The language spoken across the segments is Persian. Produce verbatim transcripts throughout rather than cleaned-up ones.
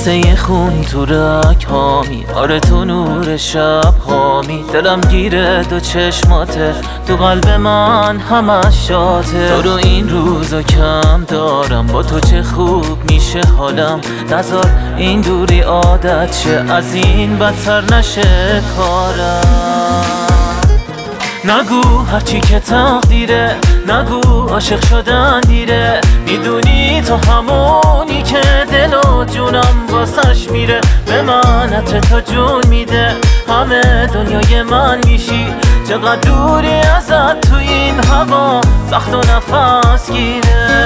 مثل یه خون تو رگ هامی، آره تو نور شب هامی. دلم گیره دو چشماته، تو قلب من همش شاته. تو رو این روزا کم دارم، با تو چه خوب میشه حالم. نذار این دوری عادت شه، از این بدتر نشه کارم. نگو هرچی که تقدیره، نگو عاشق شدن دیره. میدونی تو همونی که دل و جونم واسش میره. به من عطر تو جون میده، همه دنیای من میشی. چقدر دوری ازت تو این هوا، سخت و نفس گیره.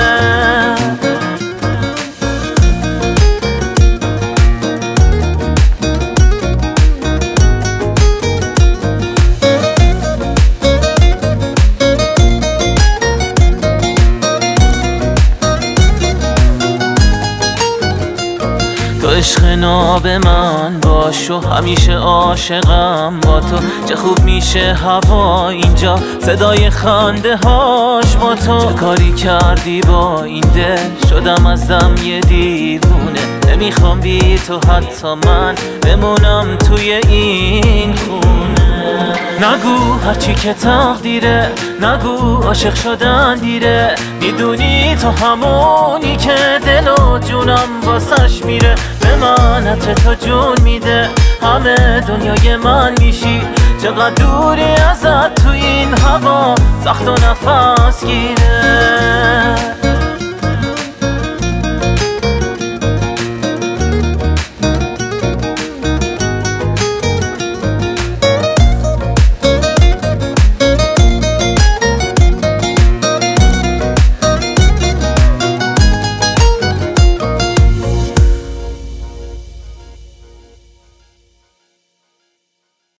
تو عشق ناب من باش و همیشه عاشقم با تو. چه خوب میشه هوا اینجا، صدای خنده هاش با تو. چه کاری کردی با این دل، شدم ازم یه دیوونه. نمیخوام بی تو حتی من بمونم توی این خونه. نگو هرچی که تقدیره، نگو عاشق شدن دیره. میدونی تو همونی که دل و جونم واسش میره. به من عطر تو جون میده، همه دنیای من میشی. چقدر دوری ازت تو این هوا، سخت و نفس گیره.